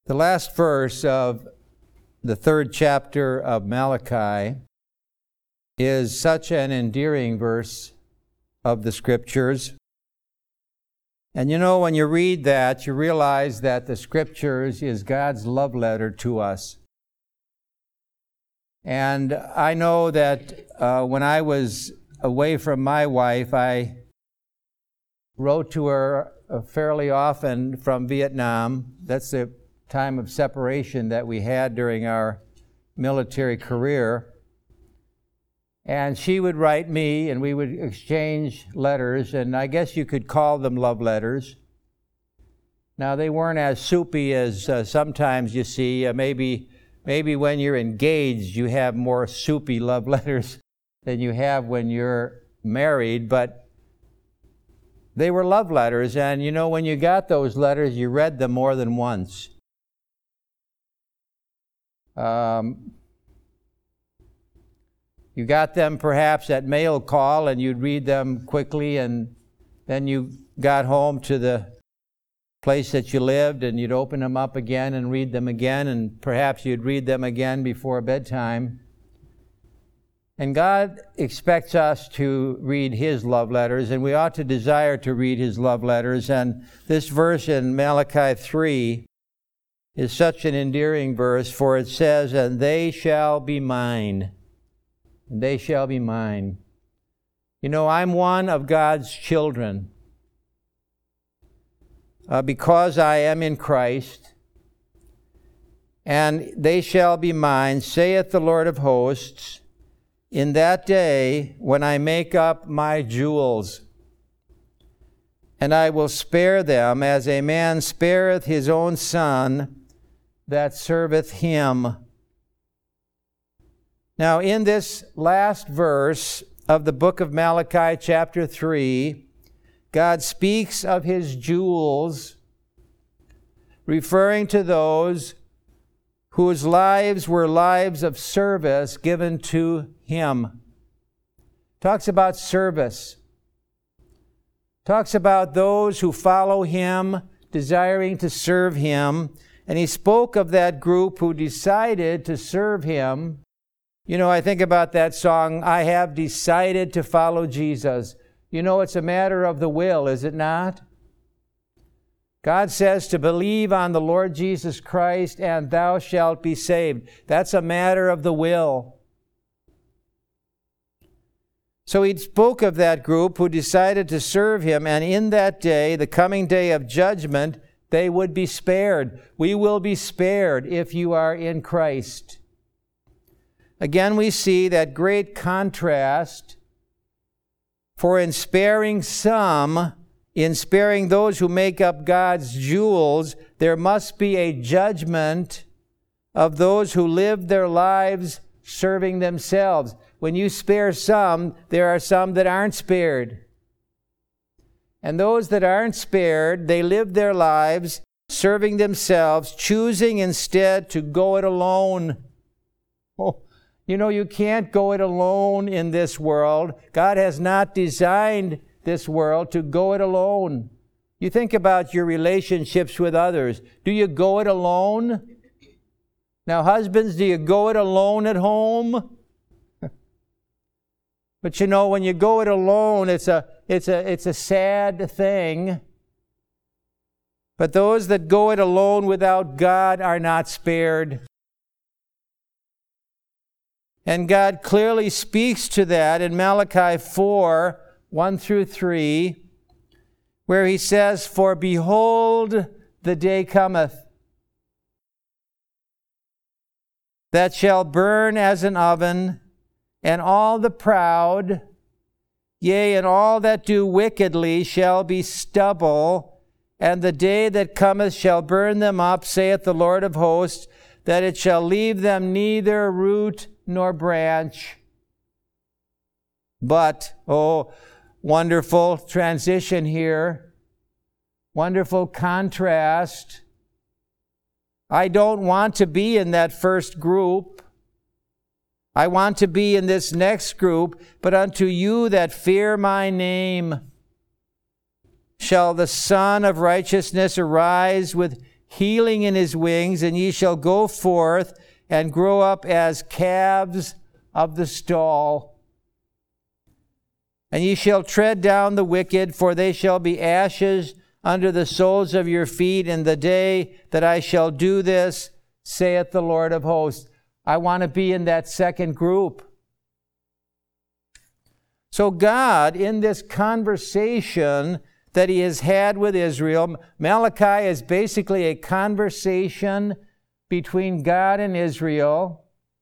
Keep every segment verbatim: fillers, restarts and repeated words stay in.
The last verse of the third chapter of Malachi is such an endearing verse of the Scriptures. And you know, when you read that, you realize that the Scriptures is God's love letter to us. And I know that uh, when I was away from my wife, I wrote to her uh, fairly often from Vietnam. That's the time of separation that we had during our military career. And she would write me, and we would exchange letters, and I guess you could call them love letters. Now, they weren't as soupy as uh, sometimes you see. Uh, maybe, maybe when you're engaged, you have more soupy love letters than you have when you're married, but they were love letters, and you know, when you got those letters, you read them more than once. Um, you got them perhaps at mail call, and you'd read them quickly, and then you got home to the place that you lived, and you'd open them up again and read them again, and perhaps you'd read them again before bedtime. And God expects us to read His love letters, and we ought to desire to read His love letters. And this verse in Malachi three is such an endearing verse, for it says, "And they shall be mine. And they shall be mine." You know, I'm one of God's children. Uh, because I am in Christ. "And they shall be mine, saith the Lord of hosts, in that day when I make up my jewels. And I will spare them as a man spareth his own son that serveth him." Now, in this last verse of the book of Malachi, chapter three, God speaks of His jewels, referring to those whose lives were lives of service given to Him. Talks about service. Talks about those who follow Him, desiring to serve Him. And He spoke of that group who decided to serve Him. You know, I think about that song, "I have decided to follow Jesus." You know, it's a matter of the will, is it not? God says to believe on the Lord Jesus Christ and thou shalt be saved. That's a matter of the will. So He spoke of that group who decided to serve Him, and in that day, the coming day of judgment, they would be spared. We will be spared if you are in Christ. Again, we see that great contrast. For in sparing some, in sparing those who make up God's jewels, there must be a judgment of those who live their lives serving themselves. When you spare some, there are some that aren't spared. And those that aren't spared, they live their lives serving themselves, choosing instead to go it alone. Oh, you know, you can't go it alone in this world. God has not designed this world to go it alone. You think about your relationships with others. Do you go it alone? Now, husbands, do you go it alone at home? But you know, when you go it alone, it's a it's a it's a sad thing. But those that go it alone without God are not spared. And God clearly speaks to that in Malachi four, one through three, where He says, "For behold, the day cometh, that shall burn as an oven, and all the proud, yea, and all that do wickedly shall be stubble, and the day that cometh shall burn them up, saith the Lord of hosts, that it shall leave them neither root nor branch. But," oh, wonderful transition here, wonderful contrast. I don't want to be in that first group. I want to be in this next group. "But unto you that fear my name shall the Son of Righteousness arise with healing in his wings, and ye shall go forth and grow up as calves of the stall. And ye shall tread down the wicked, for they shall be ashes under the soles of your feet in the day that I shall do this, saith the Lord of hosts. I want to be in that second group. So God, in this conversation that he has had with Israel, Malachi is basically a conversation between God and Israel,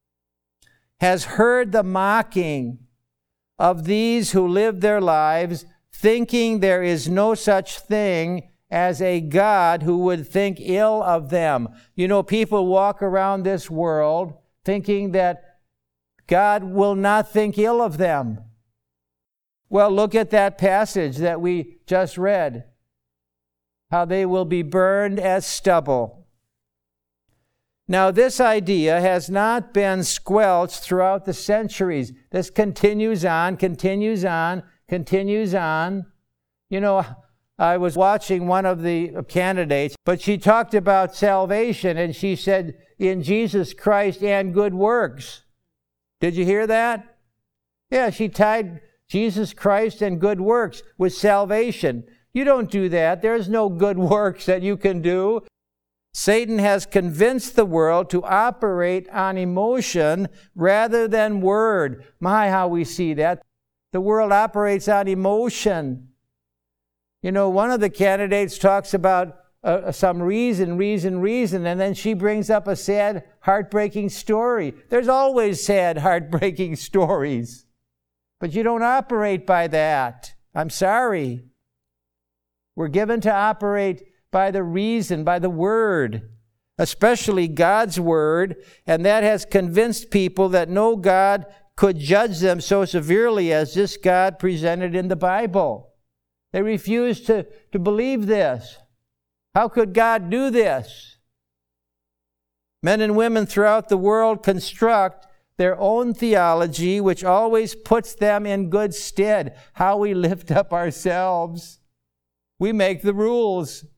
has heard the mocking of these who live their lives thinking there is no such thing as a God who would think ill of them. You know, people walk around this world thinking that God will not think ill of them. Well, look at that passage that we just read. How they will be burned as stubble. Now, this idea has not been squelched throughout the centuries. This continues on, continues on, continues on. You know, I was watching one of the candidates, but she talked about salvation, and she said, in Jesus Christ and good works. Did you hear that? Yeah, she tied Jesus Christ and good works with salvation. You don't do that. There's no good works that you can do. Satan has convinced the world to operate on emotion rather than word. My, how we see that. The world operates on emotion. You know, one of the candidates talks about uh, some reason, reason, reason, and then she brings up a sad, heartbreaking story. There's always sad, heartbreaking stories. But you don't operate by that. I'm sorry. We're given to operate by the reason, by the Word, especially God's Word, and that has convinced people that no God could judge them so severely as this God presented in the Bible. They refuse to, to believe this. How could God do this? Men and women throughout the world construct their own theology, which always puts them in good stead. How we lift up ourselves. We make the rules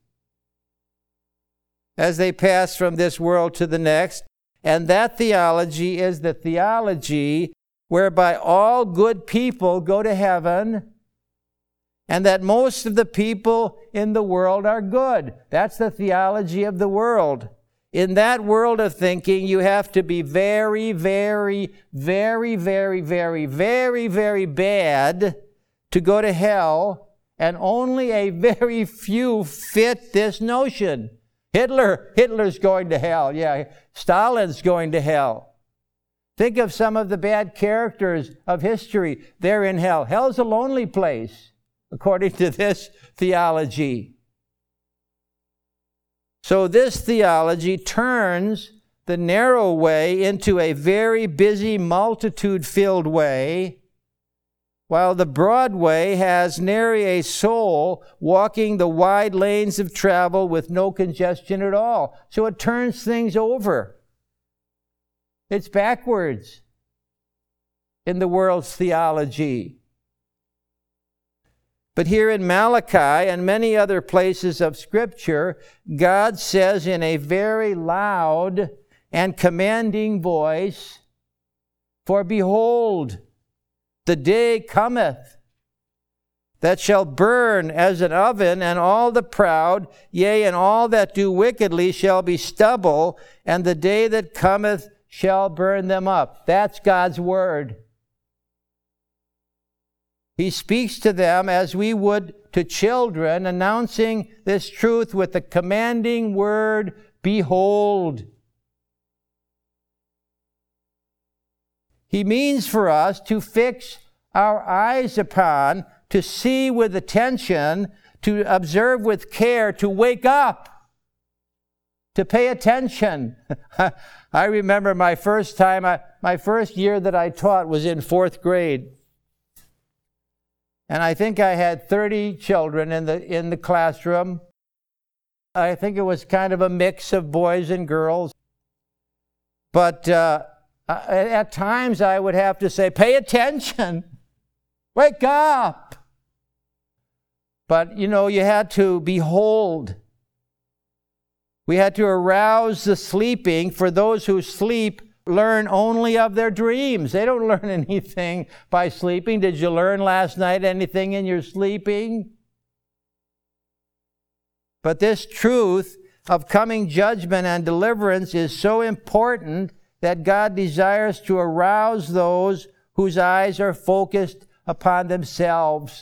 as they pass from this world to the next. And that theology is the theology whereby all good people go to heaven, and that most of the people in the world are good. That's the theology of the world. In that world of thinking, you have to be very, very, very, very, very, very, very bad to go to hell, and only a very few fit this notion. Hitler, Hitler's going to hell. Yeah, Stalin's going to hell. Think of some of the bad characters of history. They're in hell. Hell's a lonely place, according to this theology. So this theology turns the narrow way into a very busy, multitude-filled way, while the broad way has nary a soul walking the wide lanes of travel with no congestion at all. So it turns things over. It's backwards in the world's theology. But here in Malachi and many other places of Scripture, God says in a very loud and commanding voice, "For behold, the day cometh that shall burn as an oven, and all the proud, yea, and all that do wickedly shall be stubble, and the day that cometh shall burn them up." That's God's word. He speaks to them as we would to children, announcing this truth with the commanding word, "Behold." He means for us to fix our eyes upon, to see with attention, to observe with care, to wake up, to pay attention. I remember my first time, I, my first year that I taught was in fourth grade. And I think I had thirty children in the in the classroom. I think it was kind of a mix of boys and girls. But uh, at times I would have to say, "Pay attention. Wake up." But, you know, you had to behold. We had to arouse the sleeping, for those who sleep learn only of their dreams. They don't learn anything by sleeping. Did you learn last night anything in your sleeping? But this truth of coming judgment and deliverance is so important that God desires to arouse those whose eyes are focused upon themselves.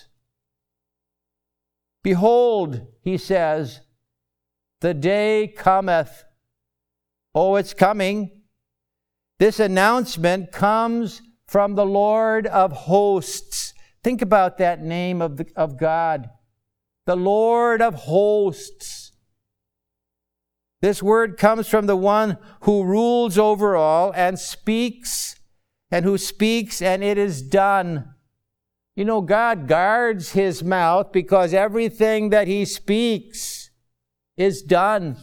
Behold, he says, the day cometh. Oh, it's coming. This announcement comes from the Lord of hosts. Think about that name of, the, of God. The Lord of hosts. This word comes from the one who rules over all and speaks, and who speaks and it is done. You know, God guards his mouth because everything that he speaks is done.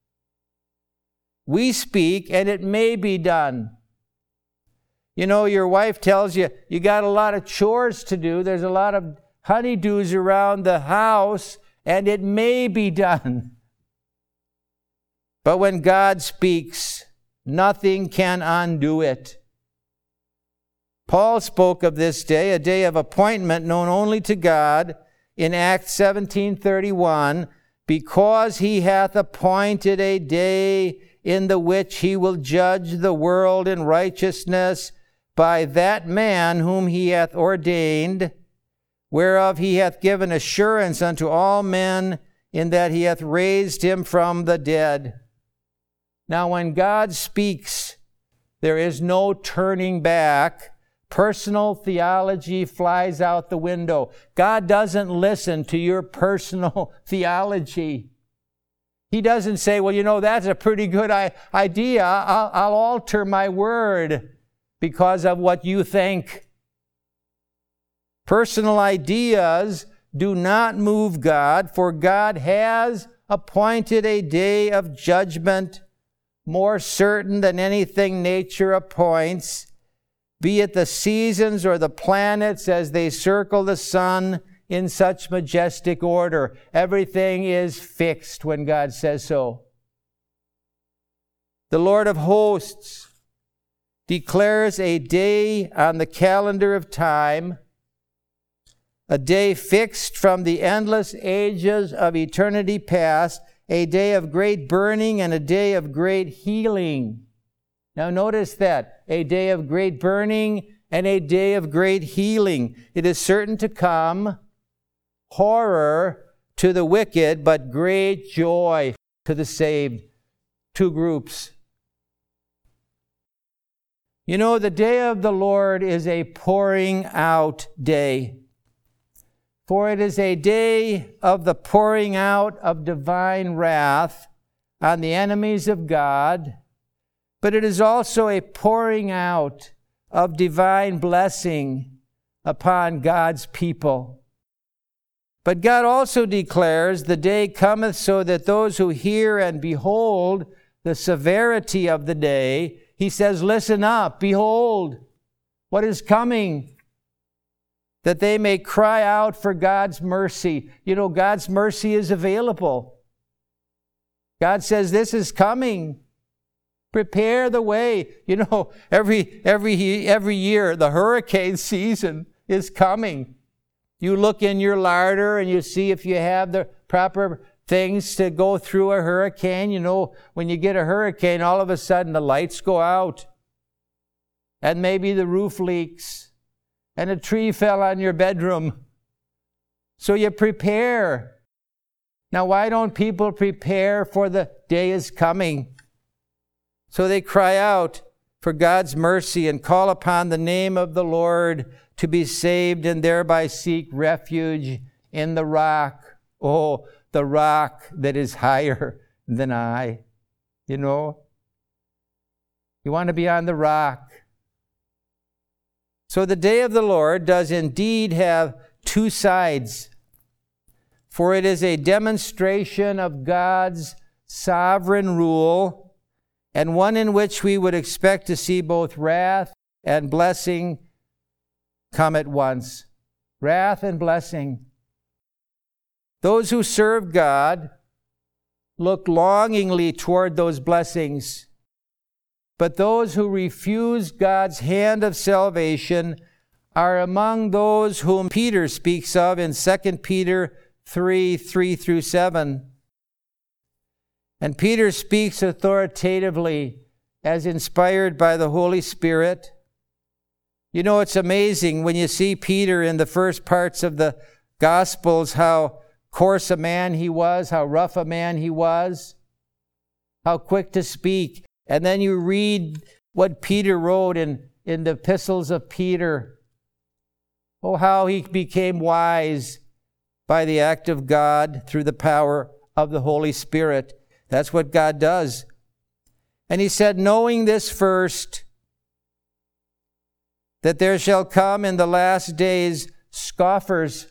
We speak and it may be done. You know, your wife tells you, you got a lot of chores to do. There's a lot of honeydews around the house and it may be done. But when God speaks, nothing can undo it. Paul spoke of this day, a day of appointment known only to God, in Acts seventeen thirty-one, because he hath appointed a day in the which he will judge the world in righteousness by that man whom he hath ordained, whereof he hath given assurance unto all men, in that he hath raised him from the dead. Now, when God speaks, there is no turning back. Personal theology flies out the window. God doesn't listen to your personal theology. He doesn't say, well, you know, that's a pretty good idea. I'll, I'll alter my word because of what you think. Personal ideas do not move God, for God has appointed a day of judgment more certain than anything nature appoints, be it the seasons or the planets as they circle the sun in such majestic order. Everything is fixed when God says so. The Lord of hosts declares a day on the calendar of time, a day fixed from the endless ages of eternity past, a day of great burning and a day of great healing. Now notice that, a day of great burning and a day of great healing. It is certain to come, horror to the wicked, but great joy to the saved. Two groups. You know, the day of the Lord is a pouring out day. For it is a day of the pouring out of divine wrath on the enemies of God, but it is also a pouring out of divine blessing upon God's people. But God also declares, the day cometh so that those who hear and behold the severity of the day, he says, listen up, behold what is coming, that they may cry out for God's mercy. You know, God's mercy is available. God says, this is coming. Prepare the way. You know, every, every, every year, the hurricane season is coming. You look in your larder and you see if you have the proper things to go through a hurricane. You know, when you get a hurricane, all of a sudden the lights go out. And maybe the roof leaks. And a tree fell on your bedroom. So you prepare. Now, why don't people prepare for the day is coming? So they cry out for God's mercy and call upon the name of the Lord to be saved, and thereby seek refuge in the rock. Oh, the rock that is higher than I. You know? You want to be on the rock. So the day of the Lord does indeed have two sides, for it is a demonstration of God's sovereign rule, and one in which we would expect to see both wrath and blessing come at once. Wrath and blessing. Those who serve God look longingly toward those blessings. But those who refuse God's hand of salvation are among those whom Peter speaks of in Second Peter three, three through seven. And Peter speaks authoritatively as inspired by the Holy Spirit. You know, it's amazing when you see Peter in the first parts of the Gospels, how coarse a man he was, how rough a man he was, how quick to speak. And then you read what Peter wrote in, in the epistles of Peter. Oh, how he became wise by the act of God through the power of the Holy Spirit. That's what God does. And he said, knowing this first, that there shall come in the last days scoffers,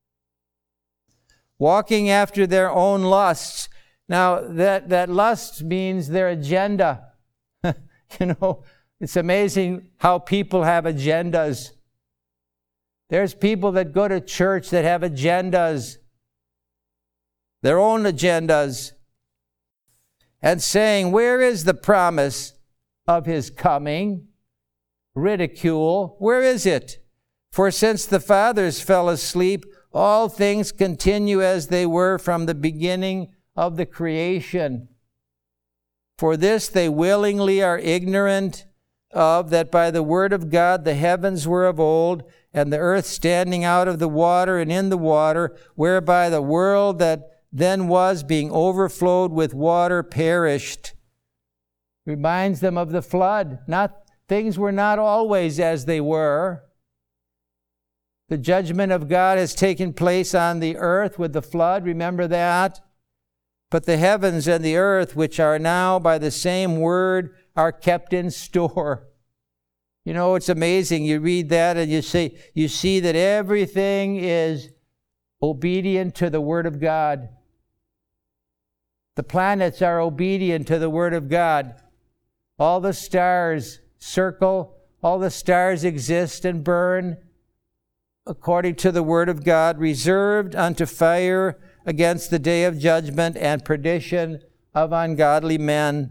walking after their own lusts. Now, that, that lust means their agenda. You know, it's amazing how people have agendas. There's people that go to church that have agendas, their own agendas, and saying, where is the promise of his coming? Ridicule, where is it? For since the fathers fell asleep, all things continue as they were from the beginning of the creation. For this they willingly are ignorant of, that by the word of God the heavens were of old, and the earth standing out of the water and in the water, whereby the world that then was, being overflowed with water, perished. Reminds them of the flood. Not, things were not always as they were. The judgment of God has taken place on the earth with the flood. Remember that? But the heavens and the earth, which are now by the same word, are kept in store. You know, it's amazing. You read that and you see, you see that everything is obedient to the word of God. The planets are obedient to the word of God. All the stars circle, all the stars exist and burn according to the word of God, reserved unto fire against the day of judgment and perdition of ungodly men.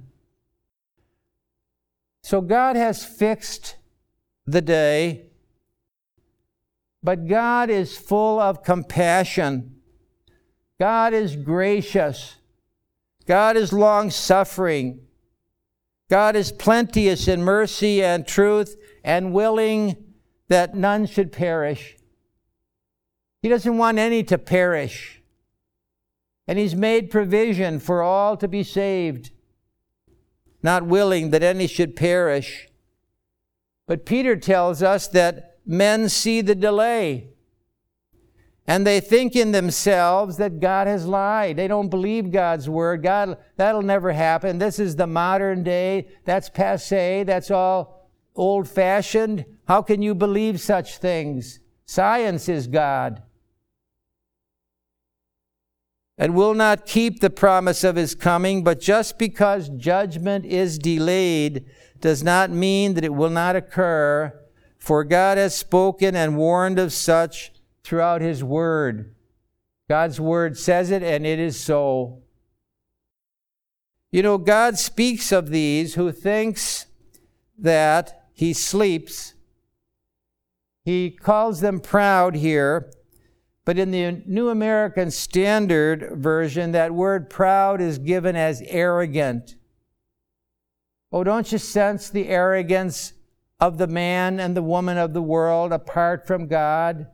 So God has fixed the day, but God is full of compassion. God is gracious. God is long-suffering. God is plenteous in mercy and truth and willing that none should perish. He doesn't want any to perish. And He's made provision for all to be saved, not willing that any should perish. But Peter tells us that men see the delay, and they think in themselves that God has lied. They don't believe God's word. God, that'll never happen. This is the modern day. That's passé. That's all old-fashioned. How can you believe such things? Science is God. And will not keep the promise of His coming, but just because judgment is delayed does not mean that it will not occur, for God has spoken and warned of such throughout His Word. God's Word says it, and it is so. You know, God speaks of these who thinks that He sleeps. He calls them proud here. But in the New American Standard Version, that word proud is given as arrogant. Oh, don't you sense the arrogance of the man and the woman of the world apart from God?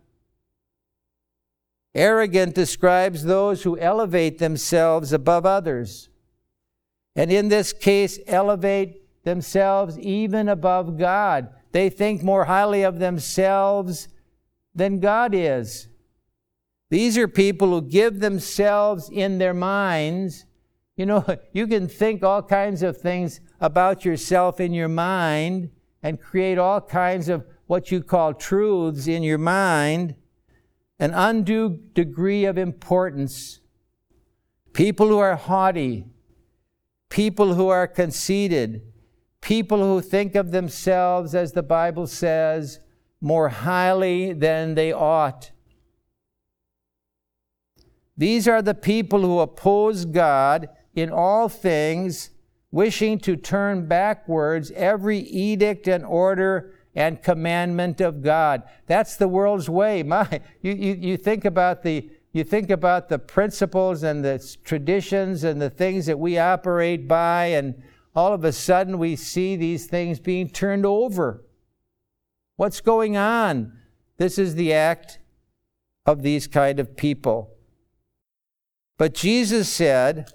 Arrogant describes those who elevate themselves above others, and in this case, elevate themselves even above God. They think more highly of themselves than God is. These are people who give themselves in their minds. You know, you can think all kinds of things about yourself in your mind and create all kinds of what you call truths in your mind. An undue degree of importance. People who are haughty. People who are conceited. People who think of themselves, as the Bible says, more highly than they ought. These are the people who oppose God in all things, wishing to turn backwards every edict and order and commandment of God. That's the world's way. My, you, you, you think about the you think about the principles and the traditions and the things that we operate by, and all of a sudden we see these things being turned over. What's going on? This is the act of these kind of people. But Jesus said,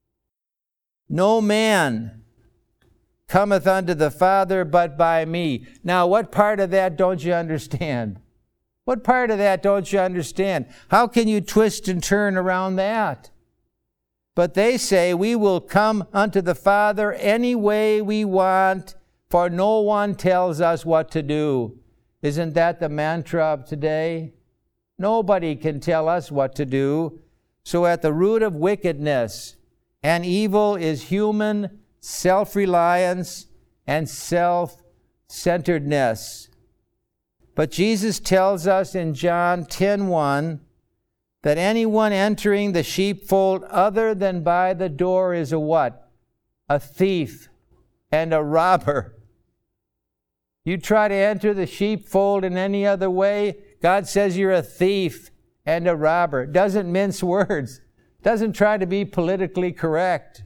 "No man cometh unto the Father but by me." Now, what part of that don't you understand? What part of that don't you understand? How can you twist and turn around that? But they say, "We will come unto the Father any way we want, for no one tells us what to do." Isn't that the mantra of today? Nobody can tell us what to do. So at the root of wickedness and evil is human self-reliance and self-centeredness. But Jesus tells us in John ten one that anyone entering the sheepfold other than by the door is a what? A thief and a robber. You try to enter the sheepfold in any other way, God says you're a thief and a robber. Doesn't mince words. Doesn't try to be politically correct.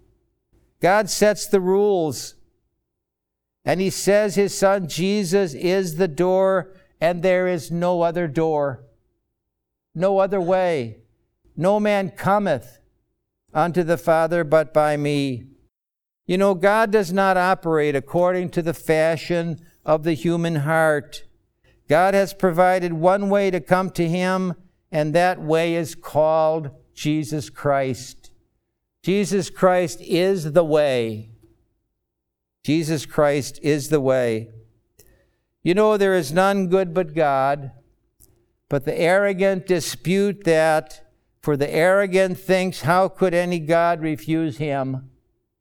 God sets the rules. And He says His Son Jesus is the door, and there is no other door. No other way. No man cometh unto the Father but by me. You know, God does not operate according to the fashion of the human heart. God has provided one way to come to Him, and that way is called Jesus Christ. Jesus Christ is the way. Jesus Christ is the way. You know, there is none good but God, but the arrogant dispute that, for the arrogant thinks, how could any God refuse him?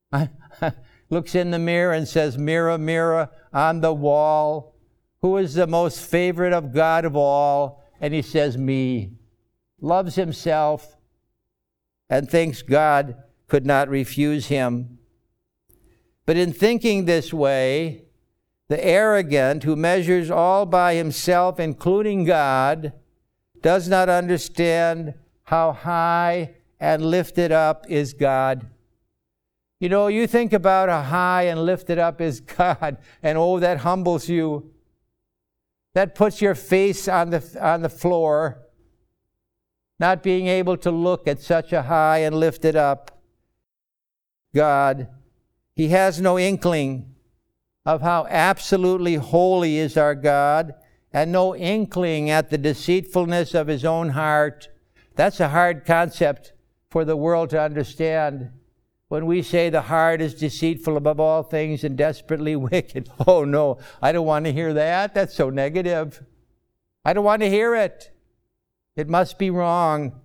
Looks in the mirror and says, "Mirror, mirror on the wall, who is the most favorite of God of all?" And he says, "Me." Loves himself and thinks God could not refuse him. But in thinking this way, the arrogant who measures all by himself, including God, does not understand how high and lifted up is God. You know, you think about how high and lifted up is God, and oh, that humbles you. That puts your face on the, on the floor, not being able to look at such a high and lifted up God. He has no inkling of how absolutely holy is our God, and no inkling at the deceitfulness of His own heart. That's a hard concept for the world to understand. When we say the heart is deceitful above all things and desperately wicked. Oh no, I don't want to hear that. That's so negative. I don't want to hear it. It must be wrong.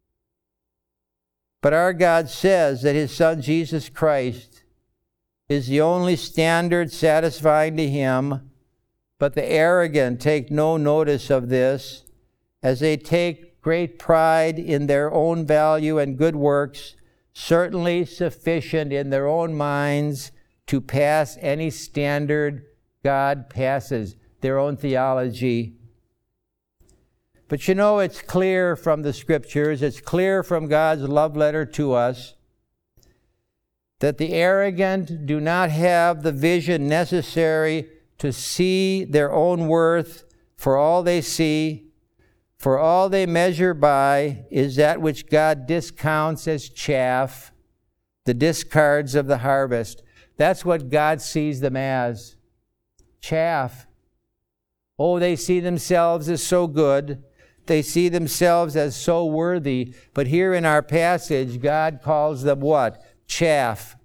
But our God says that His Son Jesus Christ is the only standard satisfying to Him. But the arrogant take no notice of this, as they take great pride in their own value and good works, certainly sufficient in their own minds to pass any standard God passes, their own theology. But you know, it's clear from the Scriptures, it's clear from God's love letter to us, that the arrogant do not have the vision necessary to see their own worth, for all they see, for all they measure by, is that which God discounts as chaff, the discards of the harvest. That's what God sees them as. Chaff. Oh, they see themselves as so good. They see themselves as so worthy. But here in our passage, God calls them what? Chaff.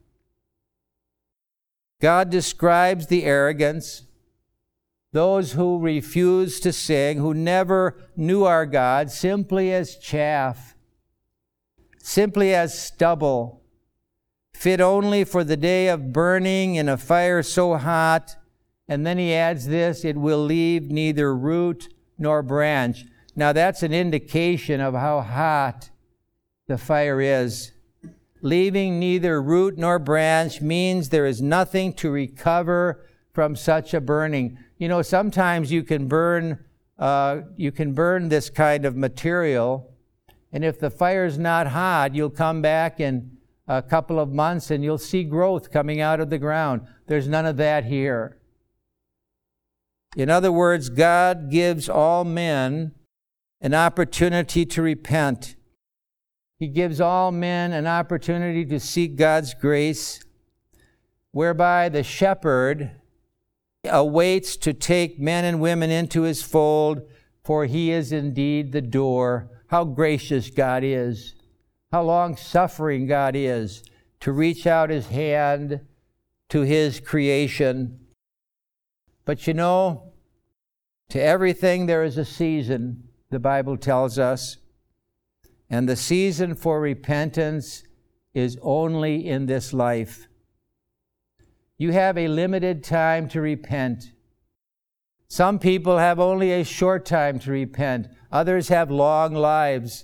God describes the arrogance, those who refuse to sing, who never knew our God, simply as chaff, simply as stubble, fit only for the day of burning in a fire so hot. And then he adds this, it will leave neither root nor branch. Now that's an indication of how hot the fire is. leaving neither root nor branch, means there is nothing to recover from such a burning. You know, sometimes you can burn, uh, you can burn this kind of material, and if the fire's not hot, you'll come back in a couple of months and you'll see growth coming out of the ground. There's none of that here. In other words, God gives all men an opportunity to repent. He gives all men an opportunity to seek God's grace, whereby the shepherd awaits to take men and women into his fold, for he is indeed the door. How gracious God is. How long-suffering God is to reach out his hand to his creation. But you know, to everything there is a season, the Bible tells us. And the season for repentance is only in this life. You have a limited time to repent. Some people have only a short time to repent. Others have long lives.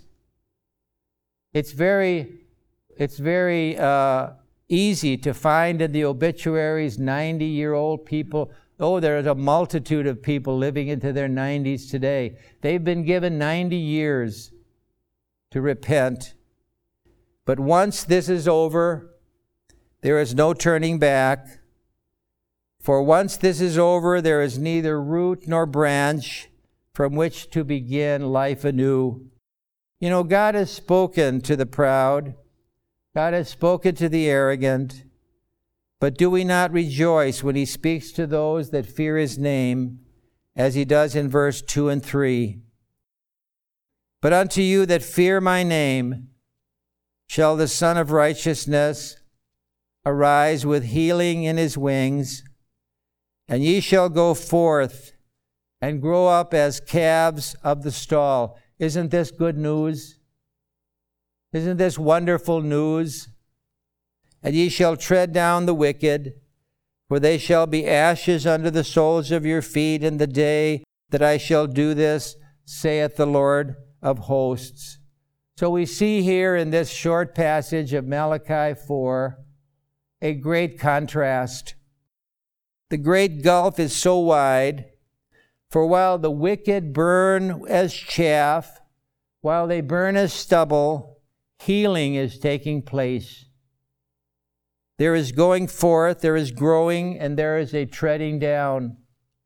It's very, it's very uh, easy to find in the obituaries ninety-year-old people. Oh, there's a multitude of people living into their nineties today. They've been given ninety years to repent. But once this is over, there is no turning back. For once this is over, there is neither root nor branch from which to begin life anew. You know, God has spoken to the proud. God has spoken to the arrogant. But do we not rejoice when he speaks to those that fear his name, as he does in verse two and three? But unto you that fear my name shall the Son of Righteousness arise with healing in his wings, and ye shall go forth and grow up as calves of the stall. Isn't this good news? Isn't this wonderful news? And ye shall tread down the wicked, for they shall be ashes under the soles of your feet in the day that I shall do this, saith the Lord of hosts. So we see here in this short passage of Malachi four a great contrast. The great gulf is so wide, for while the wicked burn as chaff, while they burn as stubble, healing is taking place. There is going forth, there is growing, and there is a treading down.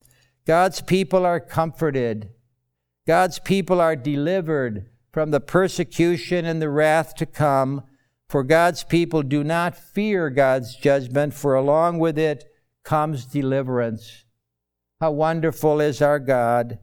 God's people are comforted. God's people are delivered from the persecution and the wrath to come, for God's people do not fear God's judgment, for along with it comes deliverance. How wonderful is our God.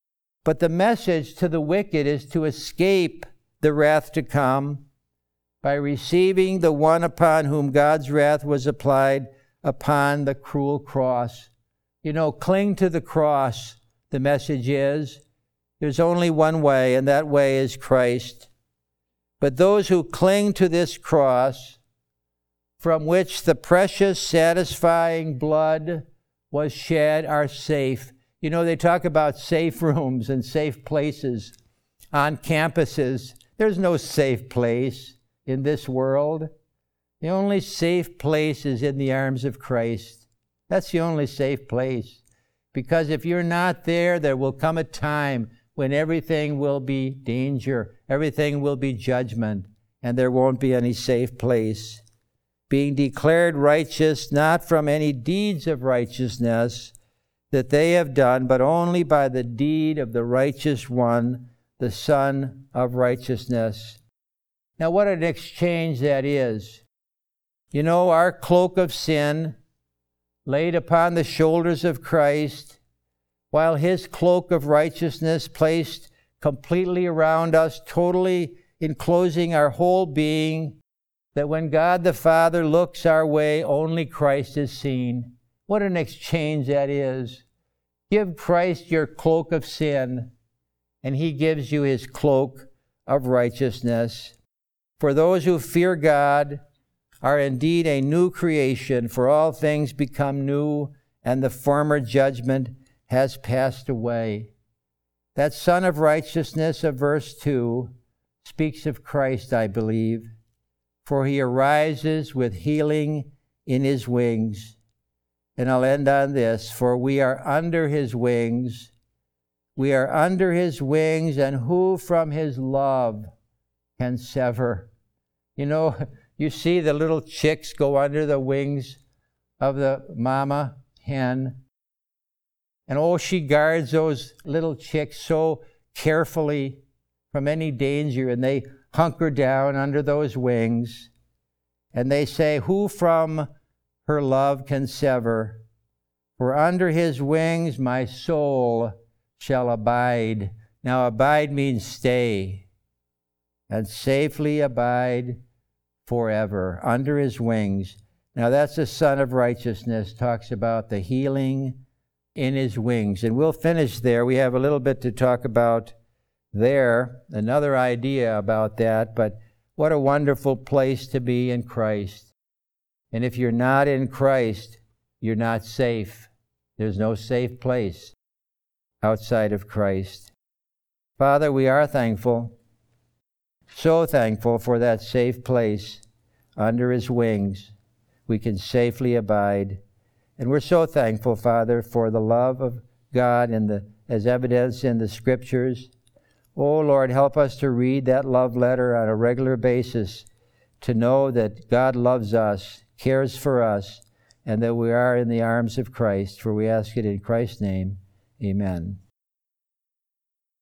But the message to the wicked is to escape the wrath to come by receiving the one upon whom God's wrath was applied upon the cruel cross. You know, cling to the cross, the message is. There's only one way, and that way is Christ. But those who cling to this cross, from which the precious, satisfying blood was shed, are safe. You know, they talk about safe rooms and safe places on campuses. There's no safe place in this world. The only safe place is in the arms of Christ. That's the only safe place. Because if you're not there, there will come a time when everything will be danger, everything will be judgment, and there won't be any safe place. Being declared righteous, not from any deeds of righteousness that they have done, but only by the deed of the righteous one, the Son of Righteousness. Now, what an exchange that is. You know, our cloak of sin laid upon the shoulders of Christ, while his cloak of righteousness placed completely around us, totally enclosing our whole being, that when God the Father looks our way, only Christ is seen. What an exchange that is. Give Christ your cloak of sin, and he gives you his cloak of righteousness. For those who fear God are indeed a new creation, for all things become new, and the former judgment has passed away. That Son of Righteousness of verse two speaks of Christ, I believe. for he arises with healing in his wings. And I'll end on this, for we are under his wings. We are under his wings, and who from his love can sever? You know, you see the little chicks go under the wings of the mama hen. And oh, she guards those little chicks so carefully from any danger, and they hunker down under those wings. And they say, who from her love can sever? For under his wings my soul shall abide. Now, abide means stay, and safely abide forever, under his wings. Now, that's the Son of Righteousness, talks about the healing in his wings. And we'll finish there. We have a little bit to talk about there, another idea about that, but what a wonderful place to be in Christ. And if you're not in Christ, you're not safe. There's no safe place outside of Christ. Father, we are thankful, so thankful for that safe place under his wings. We can safely abide. And we're so thankful, Father, for the love of God and the as evidenced in the Scriptures. Oh, Lord, help us to read that love letter on a regular basis, to know that God loves us, cares for us, and that we are in the arms of Christ. For we ask it in Christ's name. Amen.